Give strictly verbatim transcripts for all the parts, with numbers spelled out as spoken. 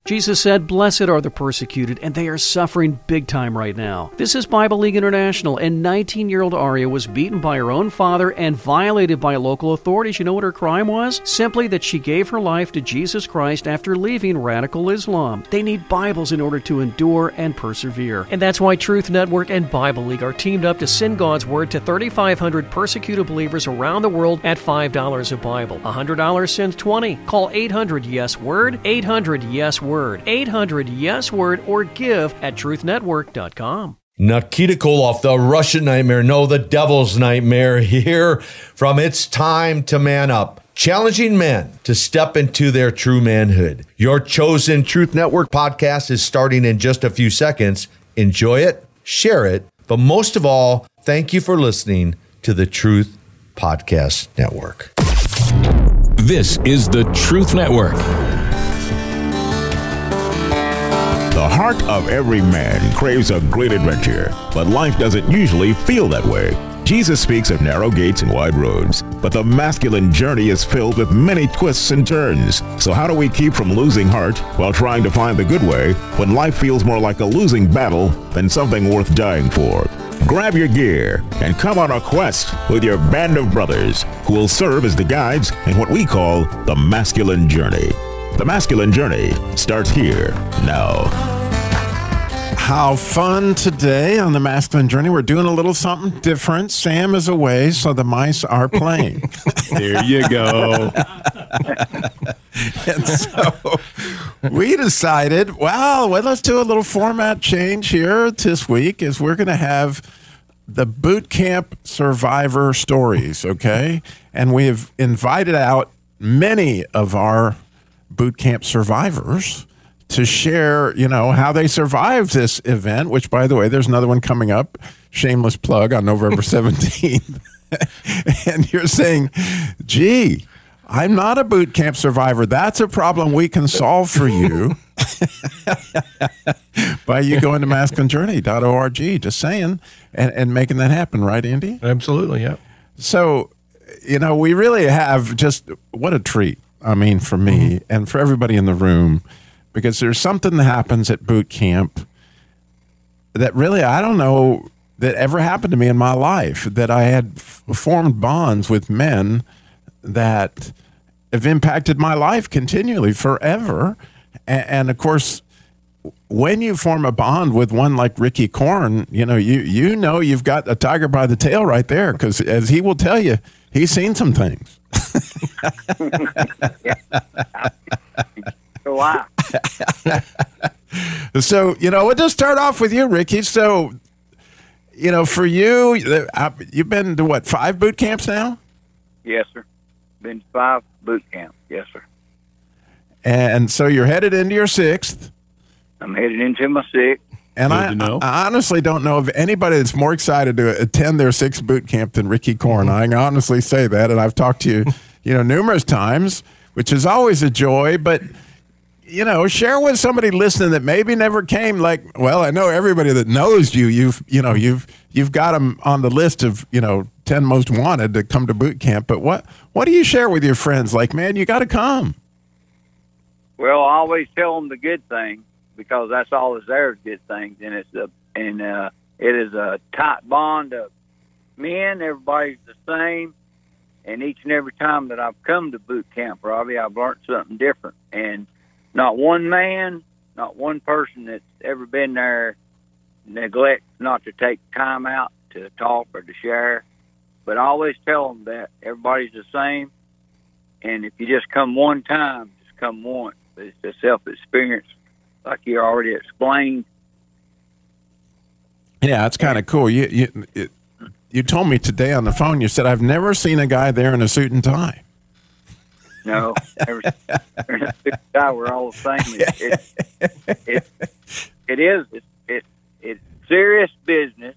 Jesus said, "Blessed are the persecuted," and they are suffering big time right now. This is Bible League International, and nineteen-year-old Aria was beaten by her own father and violated by local authorities. You know what her crime was? Simply that she gave her life to Jesus Christ after leaving radical Islam. They need Bibles in order to endure and persevere. And that's why Truth Network and Bible League are teamed up to send God's Word to thirty-five hundred persecuted believers around the world at five dollars a Bible. one hundred dollars sends twenty. Call eight hundred yes word, eight hundred yes word. eight hundred yes word, or give at truth network dot com. Nikita Koloff, the Russian nightmare, no, the devil's nightmare, here from It's Time to Man Up, challenging men to step into their true manhood. Your chosen Truth Network podcast is starting in just a few seconds. Enjoy it, share it, but most of all, thank you for listening to the Truth Podcast Network. This is the Truth Network. The heart of every man craves a great adventure, but life doesn't usually feel that way. Jesus speaks of narrow gates and wide roads, but the masculine journey is filled with many twists and turns. So how do we keep from losing heart while trying to find the good way when life feels more like a losing battle than something worth dying for? Grab your gear and come on a quest with your band of brothers who will serve as the guides in what we call the masculine journey. The masculine journey starts here now. How fun today on the masculine journey. We're doing a little something different. Sam is away, so the mice are playing. There you go. And so we decided, well, well, let's do a little format change here this week, is we're going to have the boot camp survivor stories, okay? And we have invited out many of our boot camp survivors to share, you know, how they survived this event, which, by the way, there's another one coming up, shameless plug, on November seventeenth. And you're saying, gee, I'm not a boot camp survivor. That's a problem we can solve for you by you going to masculine journey dot org, just saying, and, and making that happen, right, Andy? Absolutely, yeah. So, you know, we really have just, what a treat. I mean, for me mm-hmm. and for everybody in the room, because there's something that happens at boot camp that really, I don't know, that ever happened to me in my life, that I had f- formed bonds with men that have impacted my life continually forever. And, and of course, when you form a bond with one like Ricky Korn, you know, you, you know you've got a tiger by the tail right there, because as he will tell you, he's seen some things. Wow. So, you know, we'll just start off with you, Ricky. So, you know, for you, you've been to what, five boot camps now? Yes, sir. Been to five boot camps. Yes, sir. And so you're headed into your sixth. I'm headed into my sixth. And I, I honestly don't know of anybody that's more excited to attend their sixth boot camp than Ricky Korn. I can honestly say that, and I've talked to you, you know, numerous times, which is always a joy. But, you know, share with somebody listening that maybe never came. Like, well, I know everybody that knows you. You've, you know, you've you've got them on the list of, you know, ten most wanted to come to boot camp. But what what do you share with your friends? Like, man, you got to come. Well, I always tell them the good thing, because that's all that's there is good things, and it's a and uh, it is a tight bond of men. Everybody's the same, and each and every time that I've come to boot camp, Robbie, I've learned something different. And not one man, not one person that's ever been there neglects not to take time out to talk or to share. But I always tell them that everybody's the same, and if you just come one time, just come once. It's a self-experience, like you already explained. Yeah, it's kind of cool. You you it, you told me today on the phone, you said, I've never seen a guy there in a suit and tie. No, never seen a suit and tie. We're all the same. It, it, it, it is. It, it, it's serious business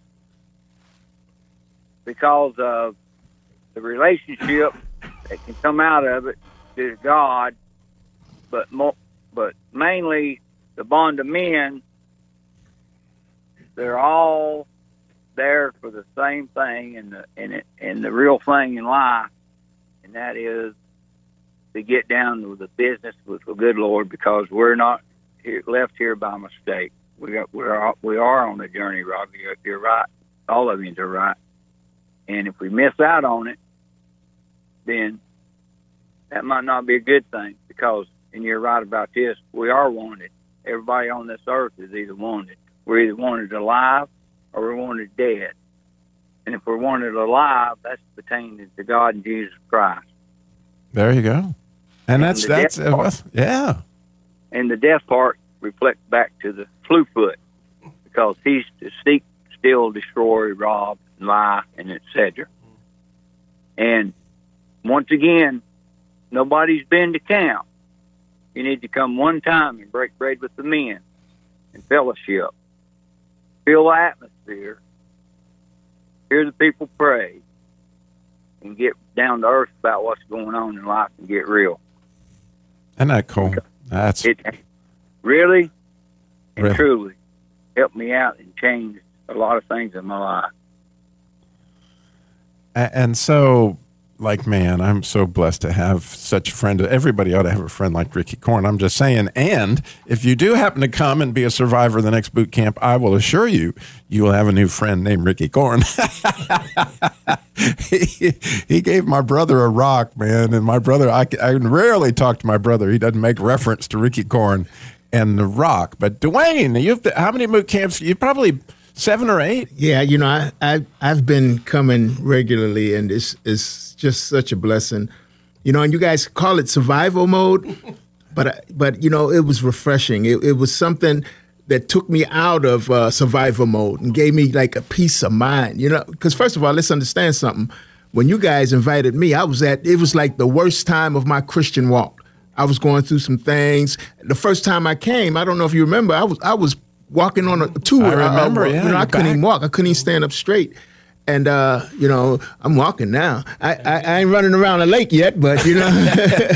because of the relationship that can come out of it to God, but more, but mainly the bond of men. They're all there for the same thing, and the and it and the real thing in life, and that is to get down to the business with the good Lord, because we're not here, left here by mistake. We got, we are we are on a journey, Robbie. You're, you're right. All of you are right. And if we miss out on it, then that might not be a good thing, because, and you're right about this, we are wanted. Everybody on this earth is either wanted. We're either wanted alive or we're wanted dead. And if we're wanted alive, that's pertaining to God and Jesus Christ. There you go. And that's, the that's, death uh, part- yeah. And the death part reflects back to the flu foot, because he's to seek, steal, destroy, rob, lie, and et cetera. And once again, nobody's been to camp. You need to come one time and break bread with the men and fellowship. Feel the atmosphere. Hear the people pray. And get down to earth about what's going on in life and get real. Isn't that cool? That's It really and Really. truly helped me out and changed a lot of things in my life. A- And so, like, man, I'm so blessed to have such a friend. Everybody ought to have a friend like Ricky Korn. I'm just saying. And if you do happen to come and be a survivor of the next boot camp, I will assure you, you will have a new friend named Ricky Korn. he, he gave my brother a rock, man. And my brother, I, I rarely talk to my brother. He doesn't make reference to Ricky Korn and the rock. But Dwayne, you've how many boot camps? You probably seven or eight. Yeah, you know, I, I I've been coming regularly, and it's it's just such a blessing. You know, and you guys call it survival mode, but but you know, it was refreshing. It, it was something that took me out of uh, survival mode and gave me like a peace of mind. You know, because first of all, let's understand something. When you guys invited me, I was at it was like the worst time of my Christian walk. I was going through some things. The first time I came, I don't know if you remember, I was I was walking on a tour. I remember, uh, yeah, You know, I you're couldn't even back. walk. I couldn't even stand up straight. And, uh, you know, I'm walking now. I, I, I ain't running around a lake yet, but, you know.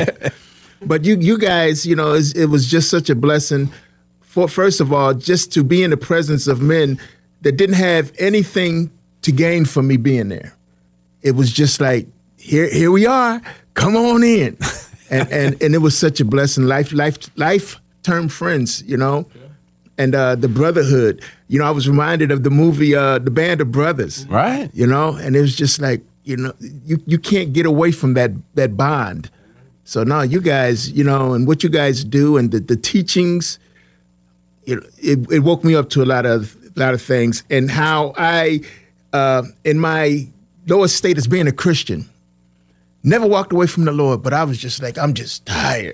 But you you guys, you know, it's, it was just such a blessing. For first of all, just to be in the presence of men that didn't have anything to gain from me being there. It was just like, here here we are. Come on in. And and, and it was such a blessing. Life, life, life-term friends, you know. And uh, the brotherhood, you know, I was reminded of the movie uh, The Band of Brothers, Right. you know, and it was just like, you know, you, you can't get away from that that bond. So no, you guys, you know, and what you guys do and the, the teachings, you know, it, it woke me up to a lot of a lot of things, and how I, uh, in my lowest state as being a Christian, never walked away from the Lord, but I was just like, I'm just tired.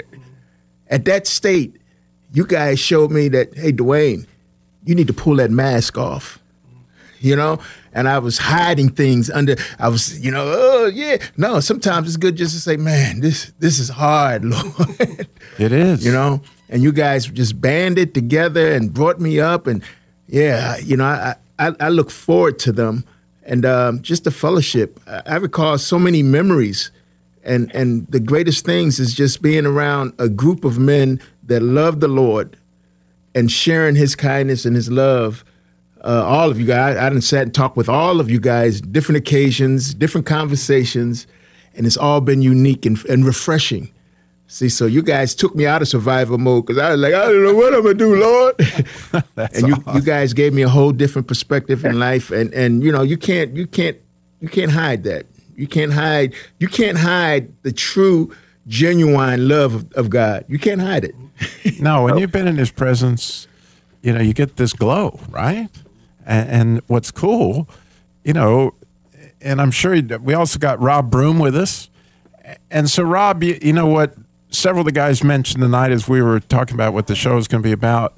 At that state, you guys showed me that, hey, Dwayne, you need to pull that mask off, you know? And I was hiding things under, I was, you know, oh, yeah. No, sometimes it's good just to say, man, this this is hard, Lord. It is. You know? And you guys just banded together and brought me up. And, yeah, you know, I, I, I look forward to them. And um, just the fellowship. I, I recall so many memories. And and the greatest things is just being around a group of men that love the Lord and sharing his kindness and his love. Uh, all of you guys, I done sat and talked with all of you guys, different occasions, different conversations, and it's all been unique and, and refreshing. See, so you guys took me out of survival mode because I was like, I don't know what I'm going to do, Lord. And you, awesome. you guys gave me a whole different perspective in life. And, and you know, you can't, you can't, you can't hide that. You can't hide. You can't hide the true, genuine love of, of God. You can't hide it. No, when you've been in his presence, you know, you get this glow, right? And, and what's cool, you know, and I'm sure you- we also got Rob Broom with us. And so, Rob, you, you know what several of the guys mentioned tonight as we were talking about what the show is going to be about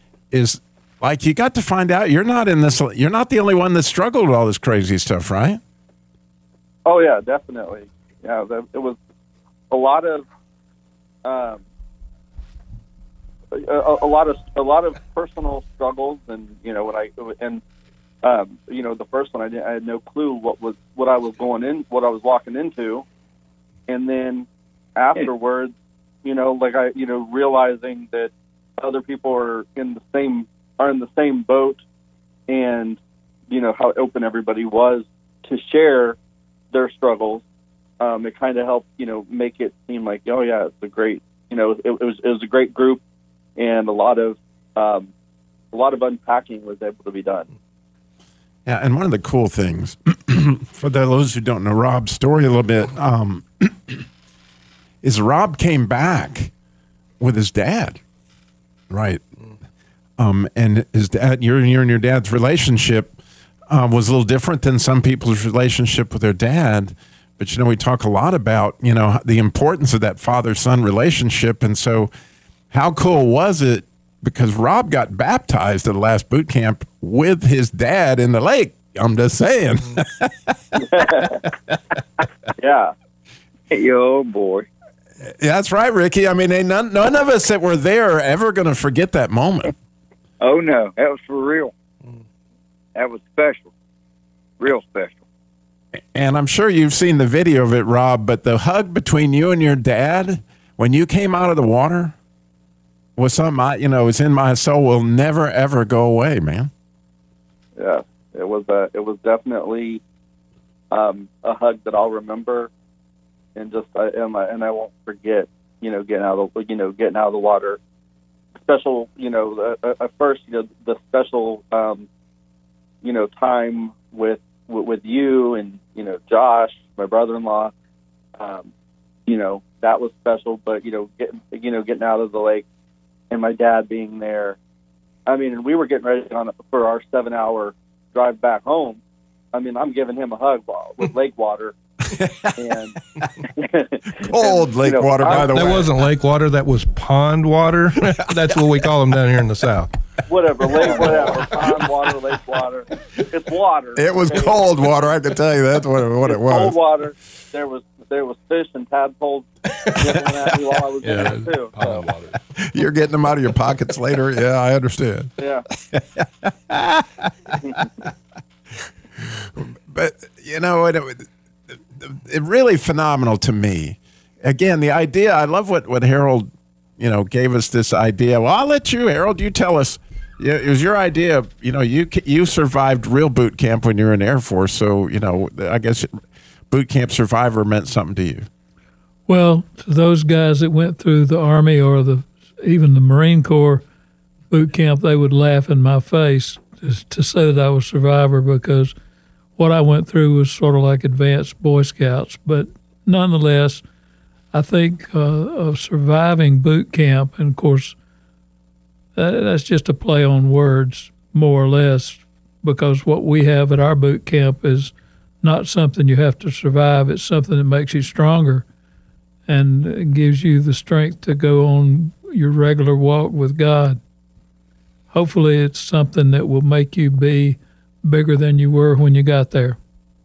is like you got to find out you're not in this, you're not the only one that struggled with all this crazy stuff, right? Oh yeah, definitely. Yeah, that, it was a lot of, um, a, a lot of a lot of personal struggles, and you know when I and um, you know the first one I, didn't, I had no clue what was what I was going in, what I was walking into, and then afterwards, you know, like I you know realizing that other people are in the same are in the same boat, and you know how open everybody was to share their struggles. Um, it kind of helped, you know, make it seem like, oh yeah, it's a great, you know, it, it was it was a great group, and a lot of um, a lot of unpacking was able to be done. Yeah, and one of the cool things, for those who don't know Rob's story a little bit, um, is Rob came back with his dad, right? Um, and his dad, your, your and your dad's relationship uh, was a little different than some people's relationship with their dad. But, you know, we talk a lot about, you know, the importance of that father-son relationship. And so how cool was it? Because Rob got baptized at the last boot camp with his dad in the lake. I'm just saying. Yeah. Yo, boy. Yeah, that's right, Ricky. I mean, ain't none, none of us that were there are ever going to forget that moment. Oh, no. That was for real. That was special. Real special. And I'm sure you've seen the video of it, Rob, but the hug between you and your dad when you came out of the water was something, I, you know, it's in my soul, will never, ever go away, man. Yeah, it was a, it was definitely um, a hug that I'll remember, and just I, and, I, and I won't forget. You know, getting out of the, you know getting out of the water. Special, you know, uh, at first, you know, the special, um, you know, time with, with with you and you know Josh, my brother-in-law. Um, you know, that was special. But you know, getting you know getting out of the lake. And my dad being there, I mean, and we were getting ready on for our seven-hour drive back home. I mean, I'm giving him a hug with lake water, and cold and, lake you know, water. By the that way, that wasn't lake water. That was pond water. That's what we call them down here in the South. Whatever, lake, whatever, pond water, lake water. It's water. It was okay? cold water. I can tell you that's what what it was. Cold water. There was there was fish and tadpoles nibbling at me while I was Yeah, in there too. So, water. You're getting them out of your pockets later. Yeah, I understand. yeah. But you know, it, it, it really phenomenal to me. Again, the idea. I love what what Harold, you know, gave us this idea. Well, I'll let you, Harold. You tell us. Yeah, it was your idea. You know, you you survived real boot camp when you were in the Air Force. So you know, I guess boot camp survivor meant something to you. Well, to those guys that went through the Army or the even the Marine Corps boot camp, they would laugh in my face to, to say that I was a survivor, because what I went through was sort of like advanced Boy Scouts. But nonetheless, I think uh, of surviving boot camp, and of course, that, that's just a play on words, more or less, because what we have at our boot camp is not something you have to survive. It's something that makes you stronger and gives you the strength to go on your regular walk with God. Hopefully it's something that will make you be bigger than you were when you got there.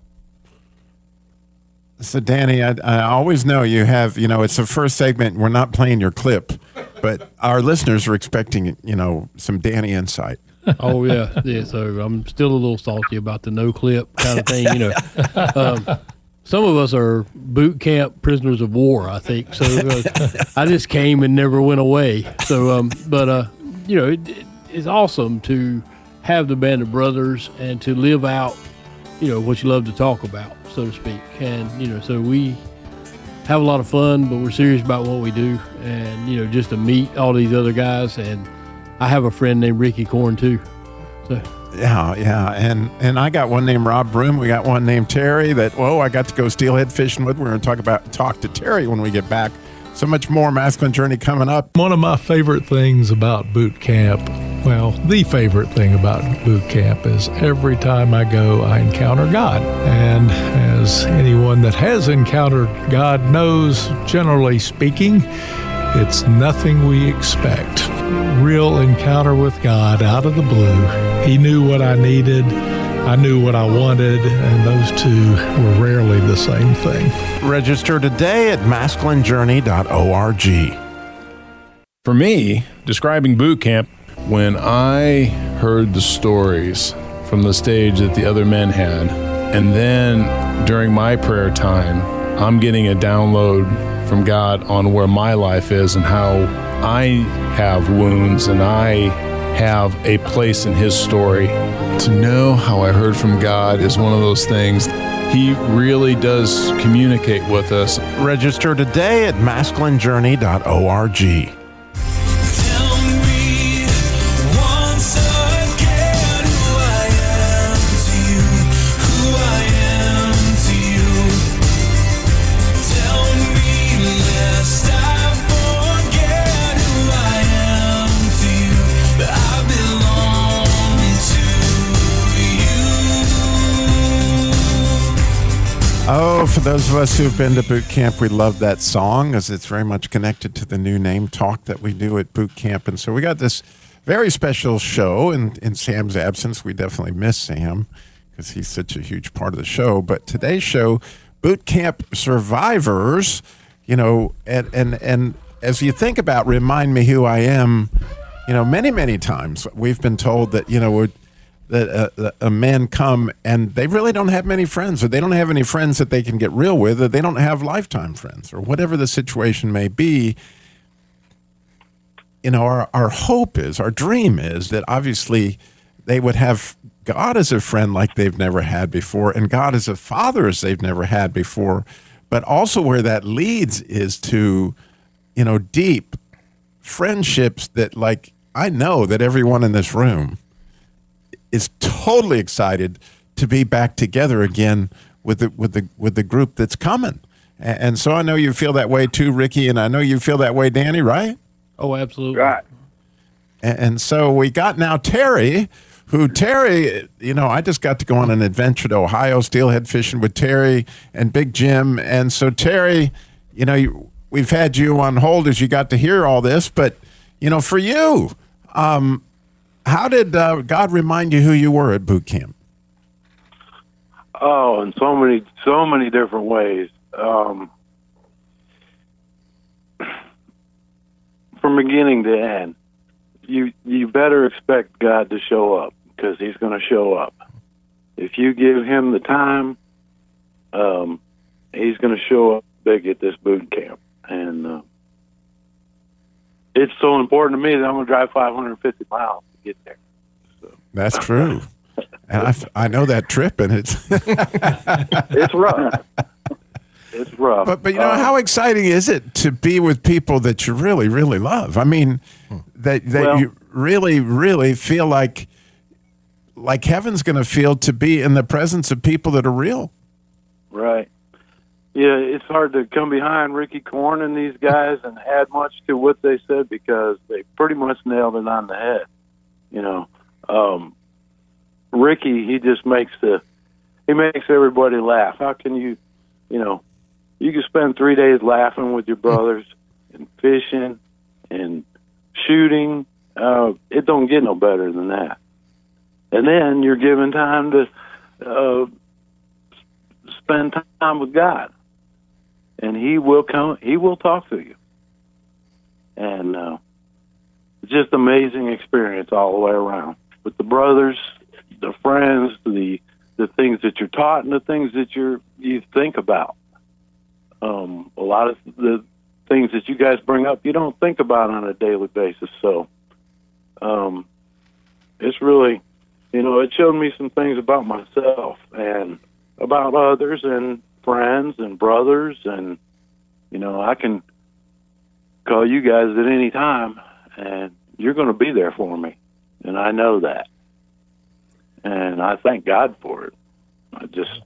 So, Danny, I, I always know you have, you know, it's the first segment. We're not playing your clip, but our listeners are expecting, you know, some Danny insight. Oh, yeah. Yeah. So I'm still a little salty about the no clip kind of thing. You know, um, some of us are boot camp prisoners of war, I think. So uh, I just came and never went away. So, um, but, uh, you know, it, it, it's awesome to have the Band of Brothers and to live out, you know, what you love to talk about, so to speak. And, you know, so we have a lot of fun, but we're serious about what we do. And, you know, just to meet all these other guys. And I have a friend named Ricky Korn, too. So. Yeah, yeah. And and I got one named Rob Broom. We got one named Terry that, whoa, I got to go steelhead fishing with. We're going to talk about talk to Terry when we get back. So much more Masculine Journey coming up. One of my favorite things about boot camp, well, the favorite thing about boot camp is every time I go, I encounter God. And as anyone that has encountered God knows, generally speaking, it's nothing we expect. Real encounter with God out of the blue. He knew what I needed. I knew what I wanted, and those two were rarely the same thing. Register today at masculine journey dot org. For me, describing boot camp, when I heard the stories from the stage that the other men had, and then during my prayer time, I'm getting a download from God on where my life is and how I have wounds and I have a place in His story. To know how I heard from God is one of those things. He really does communicate with us. Register today at masculine journey dot org. Tell me know, for those of us who've been to boot camp, we love that song as it's very much connected to the new name talk that we do at boot camp. And so we got this very special show. And in Sam's absence, we definitely miss Sam because he's such a huge part of the show. But today's show, boot camp survivors, you know, and, and, and as you think about Remind Me Who I Am, you know, many, many times we've been told that, you know, we're, that uh, a men come and they really don't have many friends, or they don't have any friends that they can get real with, or they don't have lifetime friends, or whatever the situation may be. You know, our, our hope is, our dream is that obviously they would have God as a friend like they've never had before, and God as a father as they've never had before. But also where that leads is to, you know, deep friendships that, like, I know that everyone in this room is totally excited to be back together again with the with the with the group that's coming. And, and so I know you feel that way too, Ricky, and I know you feel that way, Danny, right? Oh, absolutely. Right. And, and so we got now Terry, who Terry, you know, I just got to go on an adventure to Ohio, steelhead fishing with Terry and Big Jim. And so Terry, you know, you, we've had you on hold as you got to hear all this, but, you know, for you, um, how did uh, God remind you who you were at boot camp? Oh, in so many, so many different ways. Um, from beginning to end, you you better expect God to show up, because He's going to show up. If you give Him the time, um, He's going to show up big at this boot camp, and uh, it's so important to me that I'm going to drive five hundred fifty miles. Get there. So. That's true. And I, I know that trip, and it's it's rough. It's rough. But but you know, um, how exciting is it to be with people that you really really love? I mean, that that well, you really really feel like like heaven's going to feel to be in the presence of people that are real. Right. Yeah, it's hard to come behind Ricky Korn and these guys and add much to what they said, because they pretty much nailed it on the head. You know, um, Ricky, he just makes the, he makes everybody laugh. How can you, you know, you can spend three days laughing with your brothers and fishing and shooting. Uh, it don't get no better than that. And then you're given time to uh, spend time with God, and He will come. He will talk to you, and. Uh, Just amazing experience all the way around with the brothers, the friends, the the things that you're taught, and the things that you're you think about. Um, a lot of the things that you guys bring up, you don't think about on a daily basis. So, um, it's really, you know, it showed me some things about myself and about others and friends and brothers, and you know, I can call you guys at any time, and you're going to be there for me, and I know that. And I thank God for it. I just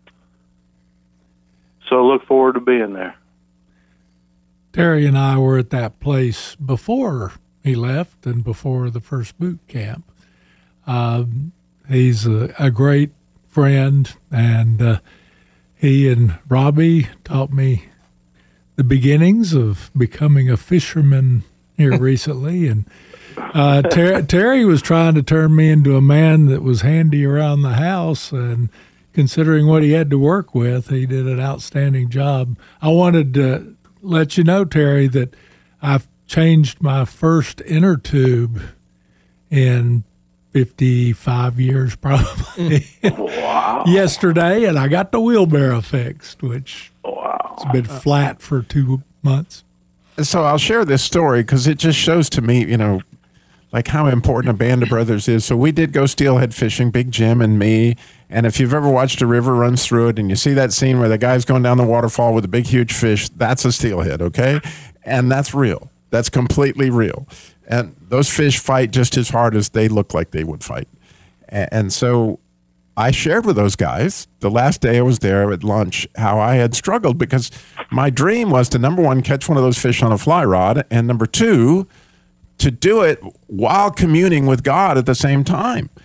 so look forward to being there. Terry and I were at that place before he left and before the first boot camp. Um, he's a, a great friend, and uh, he and Robbie taught me the beginnings of becoming a fisherman here recently, and uh, Ter- Terry was trying to turn me into a man that was handy around the house, and considering what he had to work with, he did an outstanding job. I wanted to let you know, Terry, that I've changed my first inner tube in fifty-five years probably. Wow. Yesterday, and I got the wheelbarrow fixed, which wow. it's been flat for two months. So I'll share this story because it just shows to me, you know, like how important a band of brothers is. So we did go steelhead fishing, Big Jim and me. And if you've ever watched a river runs through it and you see that scene where the guy's going down the waterfall with a big, huge fish, that's a steelhead, okay? And that's real. That's completely real. And those fish fight just as hard as they look like they would fight. And so I shared with those guys the last day I was there at lunch how I had struggled, because my dream was to, number one, catch one of those fish on a fly rod, and number two, to do it while communing with God at the same time.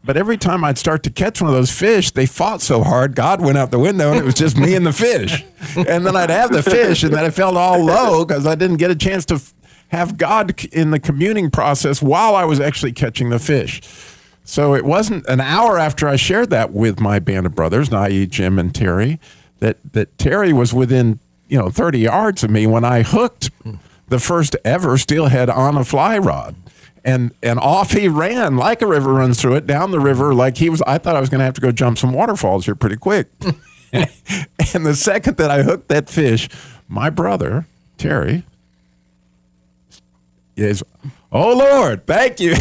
But every time I'd start to catch one of those fish, they fought so hard, God went out the window, and it was just me and the fish. And then I'd have the fish, and then I felt all low because I didn't get a chance to f- have God in the communing process while I was actually catching the fish. So it wasn't an hour after I shared that with my band of brothers, that is. Jim and Terry, that, that Terry was within, you know, thirty yards of me when I hooked the first ever steelhead on a fly rod. And and off he ran like a river runs through it, down the river like he was. I thought I was going to have to go jump some waterfalls here pretty quick. And the second that I hooked that fish, my brother, Terry, is, oh, Lord, thank you.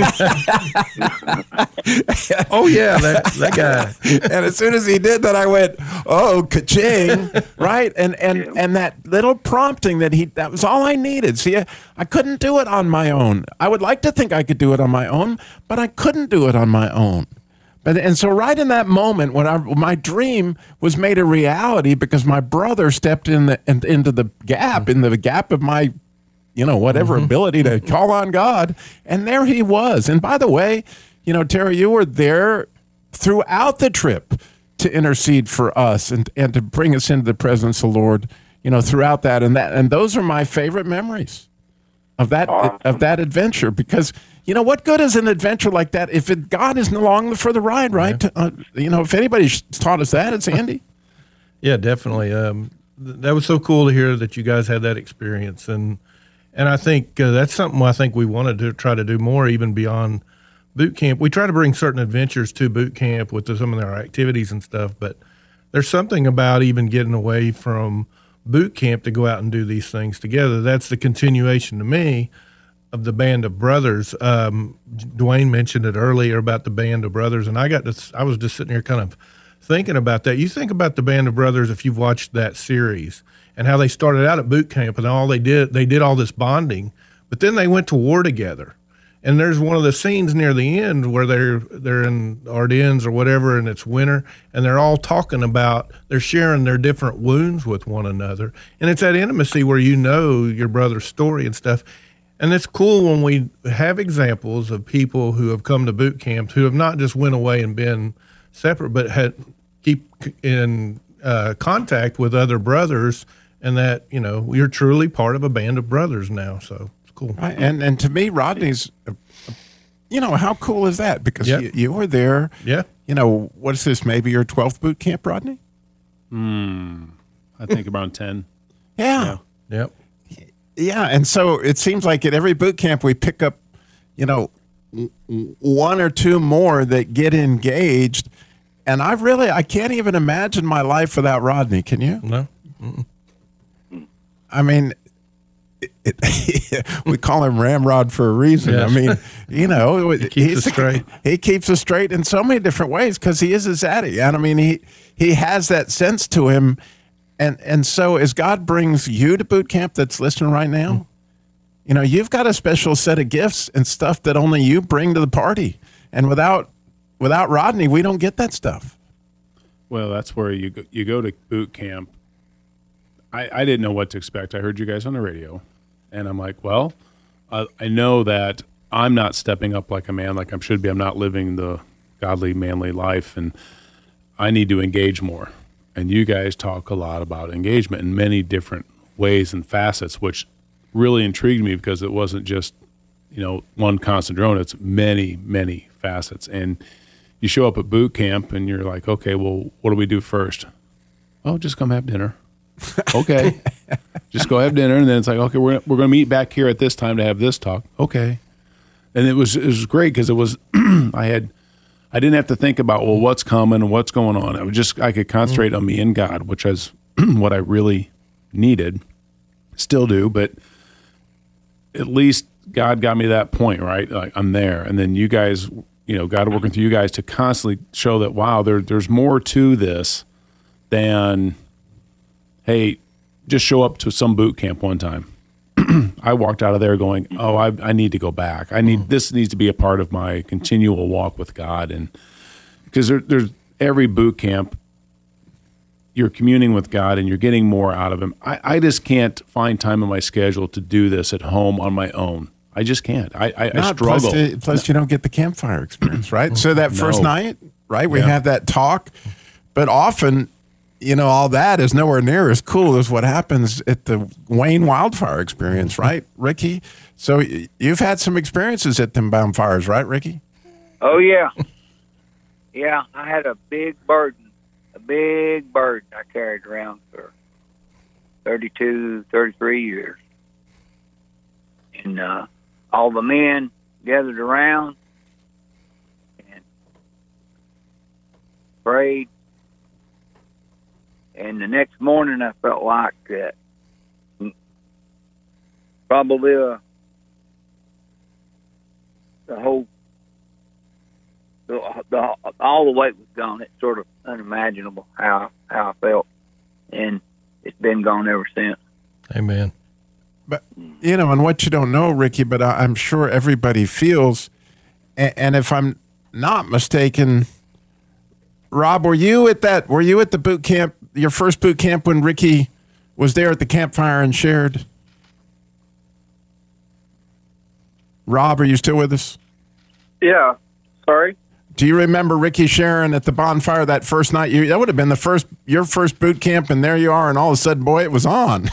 Oh, yeah, that, that guy. And as soon as he did that, I went, oh, ka-ching, right? And and and that little prompting that he, that was all I needed. See, I, I couldn't do it on my own. I would like to think I could do it on my own, but I couldn't do it on my own. But, and so right in that moment when I, my dream was made a reality because my brother stepped in the in, into the gap, in the gap of my, you know, whatever mm-hmm. ability to call on God. And there he was. And by the way, you know, Terry, you were there throughout the trip to intercede for us and, and to bring us into the presence of the Lord, you know, throughout that. And that, and those are my favorite memories of that, awesome. of that adventure, because, you know, what good is an adventure like that if it, God isn't along for the ride, right? Yeah. Uh, you know, if anybody's taught us that, it's Andy. Yeah, definitely. Um, th- that was so cool to hear that you guys had that experience. And, And I think uh, that's something I think we wanted to try to do more, even beyond boot camp. We try to bring certain adventures to boot camp with the, some of our activities and stuff, but there's something about even getting away from boot camp to go out and do these things together. That's the continuation to me of the Band of Brothers. Um, Dwayne mentioned it earlier about the Band of Brothers, and I got to, I was just sitting here kind of thinking about that. You think about the Band of Brothers if you've watched that series, and how they started out at boot camp and all they did, they did all this bonding, but then they went to war together. And there's one of the scenes near the end where they're they're in Ardennes or whatever, and it's winter, and they're all talking about, they're sharing their different wounds with one another. And it's that intimacy where you know your brother's story and stuff. And it's cool when we have examples of people who have come to boot camps who have not just went away and been separate, but had keep in uh, contact with other brothers. And that, you know, you're truly part of a band of brothers now, so it's cool. Right. And and to me, Rodney's, you know, how cool is that? Because yep. you, you were there. Yeah. You know, what is this, maybe your twelfth boot camp, Rodney? Hmm. I think around ten. Yeah. yeah. Yep. Yeah, and so it seems like at every boot camp we pick up, you know, one or two more that get engaged. And I really, I can't even imagine my life without Rodney. Can you? No. Mm-mm. I mean, it, it, we call him Ramrod for a reason. Yes. I mean, you know, he keeps us straight. He keeps us straight in so many different ways because he is a zaddy. And I mean, he he has that sense to him. And and so as God brings you to boot camp that's listening right now, mm-hmm. you know, you've got a special set of gifts and stuff that only you bring to the party. And without without Rodney, we don't get that stuff. Well, that's where you go, you go to boot camp. I, I didn't know what to expect. I heard you guys on the radio, and I'm like, well, uh, I know that I'm not stepping up like a man, like I should be. I'm not living the godly, manly life, and I need to engage more. And you guys talk a lot about engagement in many different ways and facets, which really intrigued me because it wasn't just, you know, one constant drone. It's many, many facets. And you show up at boot camp, and you're like, okay, well, what do we do first? Oh, just come have dinner. Okay, just go have dinner, and then it's like, okay, we're we're going to meet back here at this time to have this talk. Okay, and it was it was great because it was I had I didn't have to think about well what's coming and what's going on. I was just I could concentrate mm-hmm. on me and God, which is what I really needed, still do, but at least God got me to that point, right? Like I'm there, and then you guys, you know, God working through you guys to constantly show that wow, there there's more to this than. Hey, just show up to some boot camp one time. I walked out of there going, oh, I, I need to go back. I need this needs to be a part of my continual walk with God, and because there, there's every boot camp, you're communing with God and you're getting more out of Him. I, I just can't find time in my schedule to do this at home on my own. I just can't. I, I, I Not, struggle. Plus, uh, plus you don't get the campfire experience, right? So that first No. night, right, we Yeah. have that talk, but often, you know, all that is nowhere near as cool as what happens at the Wayne wildfire experience, right, Ricky? So y- you've had some experiences at them bonfires, right, Ricky? Oh yeah, yeah. I had a big burden, a big burden I carried around for thirty-two, thirty-three years, and uh, all the men gathered around and prayed. And the next morning, I felt like that probably uh, the whole The, the, all the weight was gone. It's sort of unimaginable how how I felt, and it's been gone ever since. Amen. But, you know, and what you don't know, Ricky, but I, I'm sure everybody feels, and, and if I'm not mistaken, Rob, were you at that, were you at the boot camp, your first boot camp when Ricky was there at the campfire and shared? Rob, are you still with us? Yeah. Sorry. Do you remember Ricky Sharon at the bonfire that first night? You, that would have been the first, your first boot camp, and there you are, and all of a sudden, boy, it was on.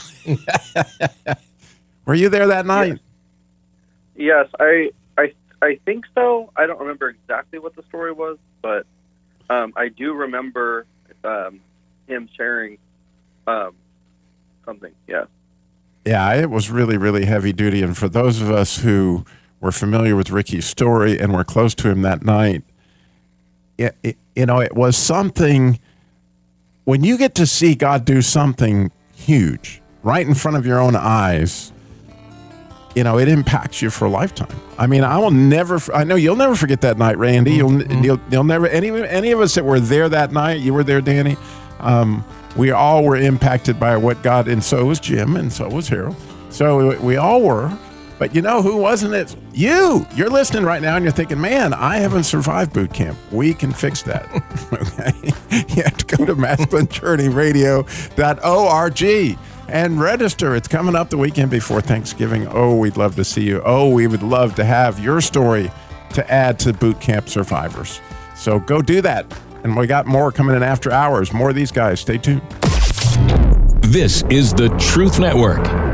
Were you there that night? Yes, I, I, I think so. I don't remember exactly what the story was, but um, I do remember um, him sharing um, something. Yeah. Yeah, it was really, really heavy duty. And for those of us who were familiar with Ricky's story and were close to him that night, it, it, you know, it was something, when you get to see God do something huge right in front of your own eyes, you know, it impacts you for a lifetime. I mean, I will never, I know you'll never forget that night, Randy. You'll, you'll, you'll never, any, any of us that were there that night, you were there, Danny, um, we all were impacted by what God, and so was Jim, and so was Harold. So we, we all were. But you know who wasn't it? You. You're listening right now, and you're thinking, man, I haven't survived boot camp. We can fix that. Okay? You have to go to masculine journey radio dot org and register. It's coming up the weekend before Thanksgiving. Oh, we'd love to see you. Oh, we would love to have your story to add to boot camp survivors. So go do that. And we got more coming in after hours. More of these guys. Stay tuned. This is the Truth Network.